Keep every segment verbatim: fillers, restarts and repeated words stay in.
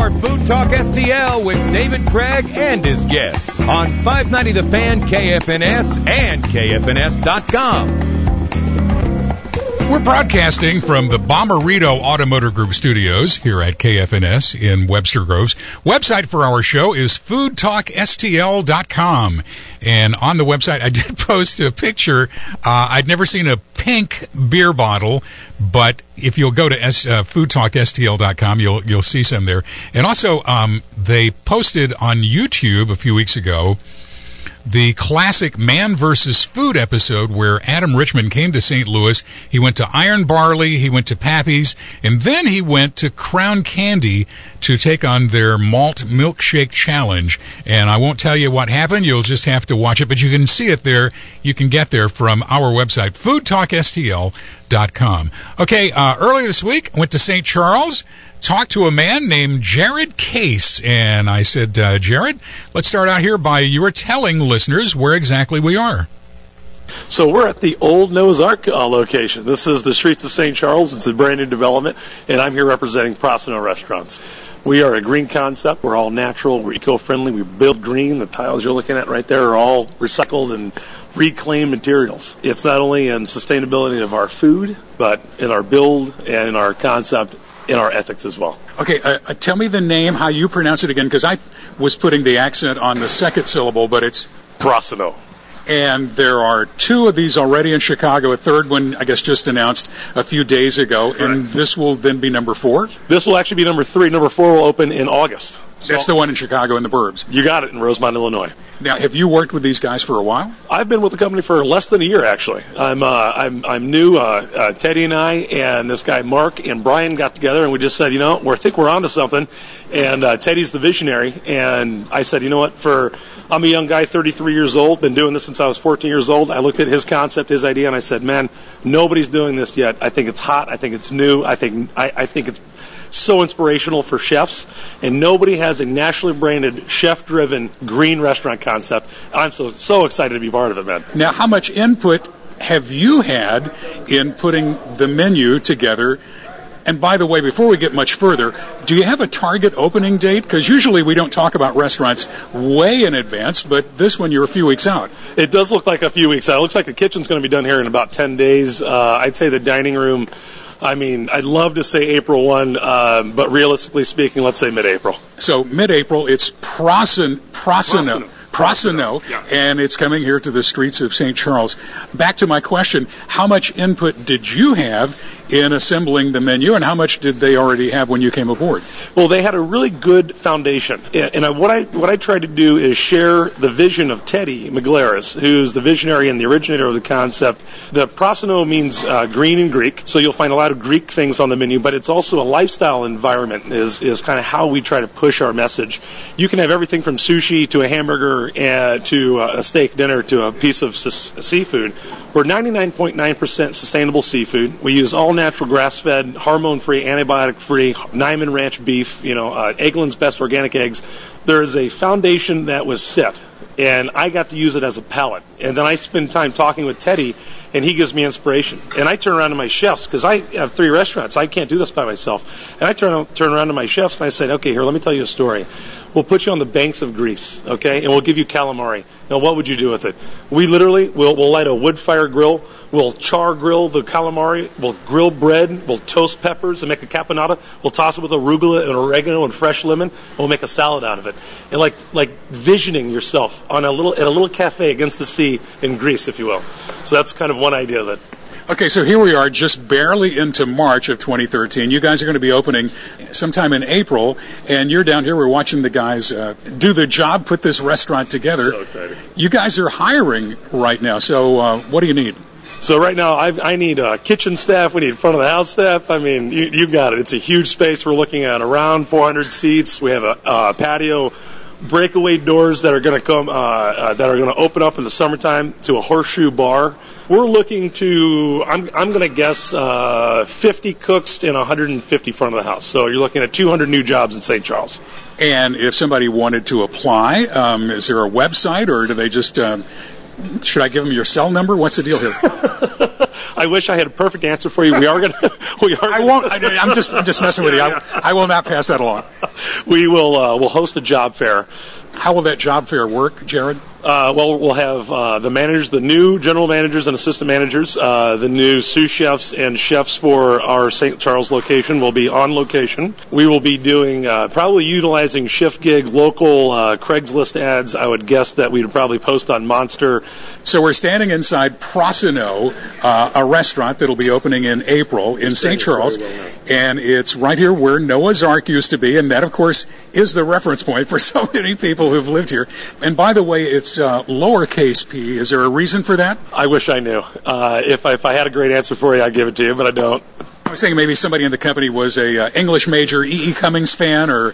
more Food Talk S T L with David Craig and his guests on five ninety The Fan, K F N S, and K F N S dot com. We're broadcasting from the Bommarito Automotive Group studios here at K F N S in Webster Groves. Website for our show is food talk S T L dot com. And on the website, I did post a picture. Uh, I'd never seen a pink beer bottle, but if you'll go to S, uh, food talk S T L dot com, you'll you'll see some there. And also, um, they posted on YouTube a few weeks ago the classic Man versus. Food episode where Adam Richman came to Saint Louis. He went to Iron Barley, he went to Pappy's, and then he went to Crown Candy to take on their malt milkshake challenge. And I won't tell you what happened. You'll just have to watch it, but you can see it there. You can get there from our website, food talk S T L dot com. Okay, uh, earlier this week, I went to Saint Charles, talked to a man named Jared Case, and I said, uh, Jared, let's start out here by you were telling listeners where exactly we are. So we're at the old Noah's Ark uh, location. This is the streets of Saint Charles. It's a brand new development, and I'm here representing Prosino Restaurants. We are a green concept. We're all natural. We're eco-friendly. We build green. The tiles you're looking at right there are all recycled and reclaimed materials. It's not only in sustainability of our food, but in our build and in our concept, in our ethics as well. Okay, uh, uh, tell me the name, how you pronounce it again, because I was putting the accent on the second syllable, but it's Prosino. And there are two of these already in Chicago. A third one, I guess, just announced a few days ago. Correct. And this will then be number four? This will actually be number three. Number four will open in August. So that's the one in Chicago in the burbs. You got it, in Rosemont, Illinois. Now, have you worked with these guys for a while? I've been with the company for less than a year, actually. I'm uh, I'm I'm new. Uh, uh, Teddy and I and this guy Mark and Brian got together, and we just said, you know, we think we're onto something. And uh, Teddy's the visionary, and I said, you know what? For I'm a young guy, thirty-three years old, been doing this since I was fourteen years old. I looked at his concept, his idea, and I said, man, nobody's doing this yet. I think it's hot. I think it's new. I think I, I think it's so inspirational for chefs, and nobody has a nationally branded, chef-driven green restaurant concept. I'm so so excited to be part of it, man. Now, how much input have you had in putting the menu together? And by the way, before we get much further, do you have a target opening date? Because usually we don't talk about restaurants way in advance, but this one you're a few weeks out. It does look like a few weeks out. It looks like the kitchen's going to be done here in about ten days. Uh, I'd say the dining room, I mean, I'd love to say April first, uh, but realistically speaking, let's say mid-April. So mid-April, it's Prosin, Prosino. Prosino. Prosino, yeah. And it's coming here to the streets of Saint Charles. Back to my question, how much input did you have in assembling the menu, and how much did they already have when you came aboard? Well, they had a really good foundation, and I, what I what I tried to do is share the vision of Teddy McGlaris, who's the visionary and the originator of the concept. The Prosino means uh, green in Greek, so you'll find a lot of Greek things on the menu, but it's also a lifestyle environment is, is kind of how we try to push our message. You can have everything from sushi to a hamburger uh, to a steak dinner to a piece of s- seafood. We're ninety-nine point nine percent sustainable seafood. We use all natural grass-fed, hormone-free, antibiotic-free, Nyman Ranch beef, you know, uh, Eggland's Best organic eggs. There is a foundation that was set, and I got to use it as a palette. And then I spend time talking with Teddy, and he gives me inspiration. And I turn around to my chefs, because I have three restaurants. I can't do this by myself. And I turn, turn around to my chefs, and I said, okay, here, let me tell you a story. We'll put you on the banks of Greece, okay, and we'll give you calamari. Now, what would you do with it? We literally will we'll light a wood fire grill. We'll char grill the calamari. We'll grill bread. We'll toast peppers and make a caponata. We'll toss it with arugula and oregano and fresh lemon. And we'll make a salad out of it. And like like visioning yourself on a little at a little cafe against the sea in Greece, if you will. So that's kind of one idea of it. Okay, so here we are just barely into March of twenty thirteen. You guys are going to be opening sometime in April, and you're down here. We're watching the guys uh, do the job, put this restaurant together. So excited. You guys are hiring right now, so uh, what do you need? So right now, I've, I need uh, kitchen staff. We need front of the house staff. I mean, you, you got it. It's a huge space. We're looking at around four hundred seats. We have a uh, patio, breakaway doors that are going to come uh, uh, that are going to open up in the summertime to a horseshoe bar. We're looking to, I'm I'm going to guess, uh, fifty cooks and one hundred fifty front of the house. So you're looking at two hundred new jobs in Saint Charles. And if somebody wanted to apply, um, is there a website, or do they just, um, should I give them your cell number? What's the deal here? I wish I had a perfect answer for you. We are going to. We are. I won't. I, I'm just. I'm just messing with you. I, I will not pass that along. We will. Uh, we'll host a job fair. How will that job fair work, Jared? Uh, well, we'll have uh, the managers, the new general managers and assistant managers, uh, the new sous chefs and chefs for our Saint Charles location will be on location. We will be doing, uh, probably utilizing Shift Gig, local uh, Craigslist ads. I would guess that we'd probably post on Monster. So we're standing inside Prosino, uh, a restaurant that'll be opening in April in Saint Charles, and it's right here where Noah's Ark used to be, and that, of course, is the reference point for so many people who've lived here. And by the way, it's uh, lowercase p. Is there a reason for that? I wish I knew. Uh, if, I, if I had a great answer for you, I'd give it to you, but I don't. I was thinking maybe somebody in the company was a uh, English major E E. Cummings fan, or...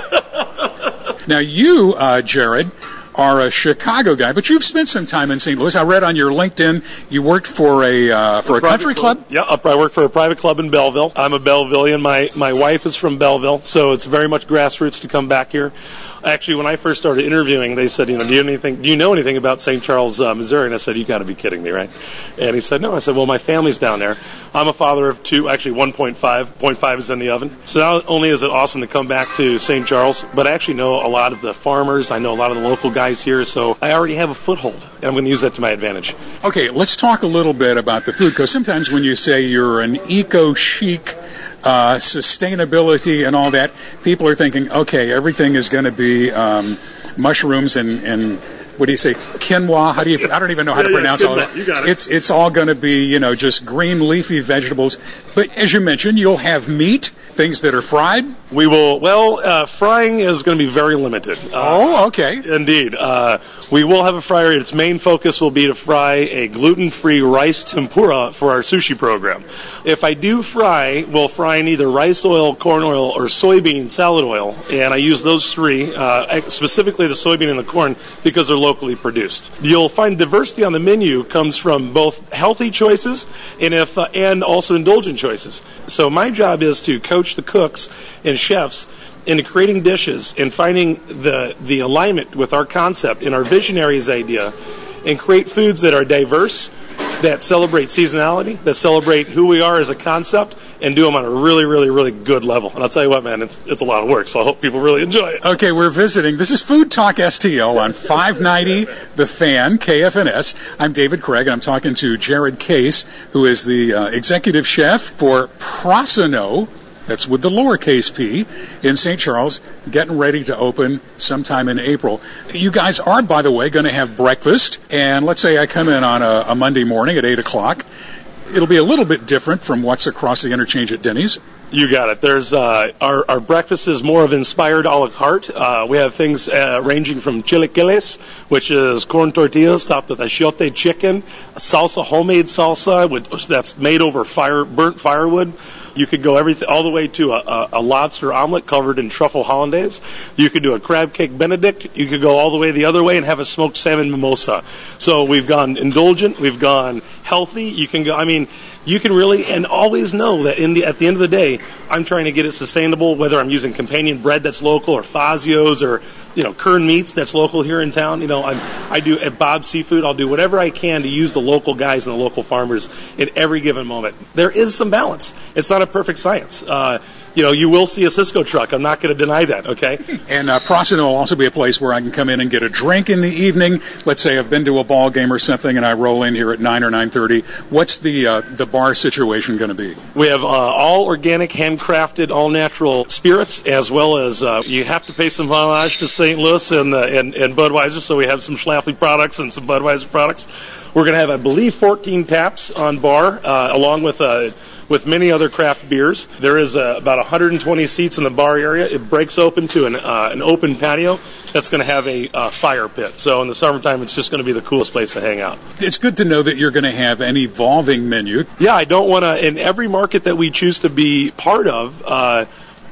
Now you, uh, Jared, are a Chicago guy, but you've spent some time in Saint Louis. I read on your LinkedIn you worked for a uh, for a, a country club. club. Yeah, I work for a private club in Belleville. I'm a Bellevillian. My my wife is from Belleville, so it's very much grassroots to come back here. Actually, when I first started interviewing, they said, you know, do you know anything? Do you know anything about Saint Charles, uh, Missouri? And I said, you got to be kidding me, right? And he said, no. I said, well, my family's down there. I'm a father of two, actually one point five. point five is in the oven. So not only is it awesome to come back to Saint Charles, but I actually know a lot of the farmers. I know a lot of the local guys here, so I already have a foothold, and I'm going to use that to my advantage. Okay, let's talk a little bit about the food, because sometimes when you say you're an eco-chic, uh, sustainability and all that, people are thinking, okay, everything is going to be um, mushrooms and, and what do you say, quinoa? How do you? I don't even know how yeah, to pronounce yeah, all quinoa. that. You got it. It's it's all going to be, you know, just green leafy vegetables. But as you mentioned, you'll have meat, things that are fried. We will. Well, uh, frying is going to be very limited. Uh, oh, okay. Indeed, uh, we will have a fryer. Its main focus will be to fry a gluten-free rice tempura for our sushi program. If I do fry, we'll fry in either rice oil, corn oil, or soybean salad oil, and I use those three, uh, specifically the soybean and the corn, because they're locally produced. You'll find diversity on the menu comes from both healthy choices and if uh, and also indulgent choices. So my job is to coach the cooks and chefs into creating dishes and finding the the alignment with our concept and our visionaries idea, and create foods that are diverse, that celebrate seasonality, that celebrate who we are as a concept, and do them on a really, really, really good level. And I'll tell you what, man, it's it's a lot of work, so I hope people really enjoy it. Okay, we're visiting. This is Food Talk S T L on five ninety The Fan, K F N S. I'm David Craig, and I'm talking to Jared Case, who is the uh, executive chef for Prosino. That's with the lowercase p, in Saint Charles, getting ready to open sometime in April. You guys are, by the way, going to have breakfast, and let's say I come in on a, a Monday morning at eight o'clock. It'll be a little bit different from what's across the interchange at Denny's. You got it. There's uh, our, our breakfast is more of inspired a la carte. Uh, we have things uh, ranging from chilaquiles, which is corn tortillas topped with achiote chicken, salsa, homemade salsa with, that's made over fire, burnt firewood. You could go everything all the way to a, a, a lobster omelet covered in truffle hollandaise. You could do a crab cake Benedict. You could go all the way the other way and have a smoked salmon mimosa. So we've gone indulgent. We've gone healthy. You can go. I mean, you can really and always know that in the at the end of the day, I'm trying to get it sustainable. Whether I'm using companion bread that's local, or Fazio's, or you know Kern Meats that's local here in town. You know, I'm, I do at Bob's Seafood. I'll do whatever I can to use the local guys and the local farmers at every given moment. There is some balance. It's not a perfect science. Uh, you know, you will see a Cisco truck. I'm not going to deny that, okay? And uh, Prosino will also be a place where I can come in and get a drink in the evening. Let's say I've been to a ball game or something, and I roll in here at nine or nine thirty. What's the uh, the bar situation going to be? We have uh, all organic, handcrafted, all-natural spirits, as well as uh, you have to pay some homage to Saint Louis and, uh, and, and Budweiser, so we have some Schlafly products and some Budweiser products. We're going to have, I believe, fourteen taps on bar, uh, along with... Uh, with many other craft beers. There is uh, about one hundred twenty seats in the bar area. It breaks open to an, uh, an open patio that's going to have a uh, fire pit. So in the summertime, it's just going to be the coolest place to hang out. It's good to know that you're going to have an evolving menu. Yeah, I don't want to, in every market that we choose to be part of, uh,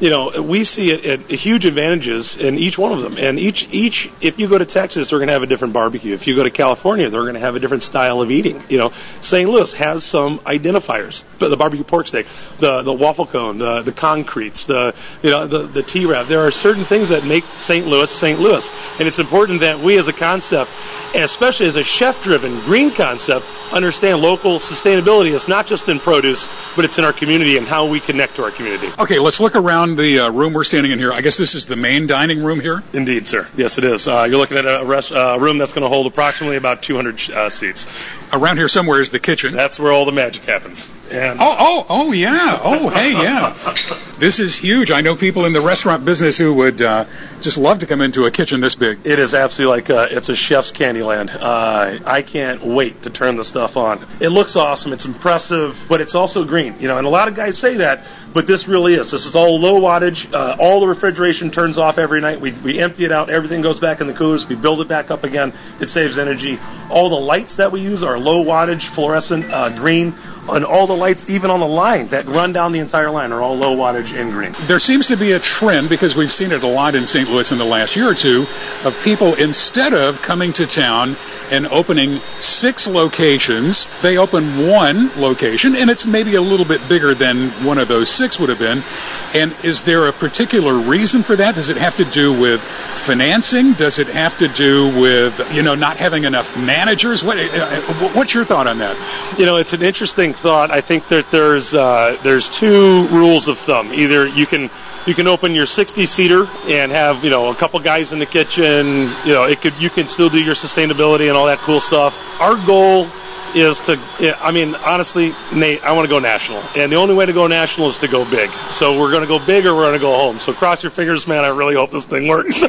you know, we see it, it, huge advantages in each one of them. And each, each, if you go to Texas, they're going to have a different barbecue. If you go to California, they're going to have a different style of eating. You know, Saint Louis has some identifiers. The, the barbecue pork steak, the, the waffle cone, the, the concretes, the, you know, the, the T-wrap. There are certain things that make Saint Louis Saint Louis. And it's important that we as a concept, and especially as a chef-driven green concept, understand local sustainability is not just in produce, but it's in our community and how we connect to our community. Okay, let's look around the uh, room we're standing in here. I guess this is the main dining room here? Indeed, sir. Yes, it is. Uh, you're looking at a rest, uh, room that's going to hold approximately about two hundred uh, seats. Around here somewhere is the kitchen. That's where all the magic happens. And oh, oh, oh, yeah. Oh, hey, yeah. This is huge. I know people in the restaurant business who would uh, just love to come into a kitchen this big. It is absolutely like uh, it's a chef's candy land. Uh, I can't wait to turn the stuff on. It looks awesome. It's impressive, but it's also green. You know, and a lot of guys say that, but this really is. This is all low wattage. Uh, all the refrigeration turns off every night. We, we empty it out. Everything goes back in the coolers. We build it back up again. It saves energy. All the lights that we use are low wattage, fluorescent, uh, green. And all the lights, even on the line, that run down the entire line, are all low wattage and green. There seems to be a trend, because we've seen it a lot in Saint Louis in the last year or two, of people, instead of coming to town and opening six locations, they open one location, and it's maybe a little bit bigger than one of those six would have been. And is there a particular reason for that? Does it have to do with financing? Does it have to do with, you know, not having enough managers? What, uh, what's your thought on that? You know, it's an interesting thought. I think that there's uh, there's two rules of thumb. Either you can you can open your sixty seater and have, you know, a couple guys in the kitchen. You know, it could you can still do your sustainability and all that cool stuff. Our goal is to, I mean, honestly, Nate, I want to go national. And the only way to go national is to go big. So we're going to go big or we're going to go home. So cross your fingers, man. I really hope this thing works.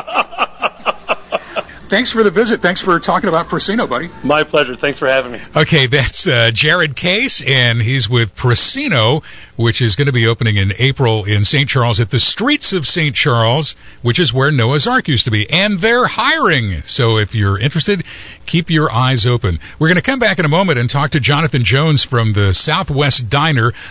Thanks for the visit. Thanks for talking about Prasino, buddy. My pleasure. Thanks for having me. Okay, that's uh, Jared Case, and he's with Prasino, which is going to be opening in April in Saint Charles at the Streets of Saint Charles, which is where Noah's Ark used to be. And they're hiring. So if you're interested, keep your eyes open. We're going to come back in a moment and talk to Jonathan Jones from the Southwest Diner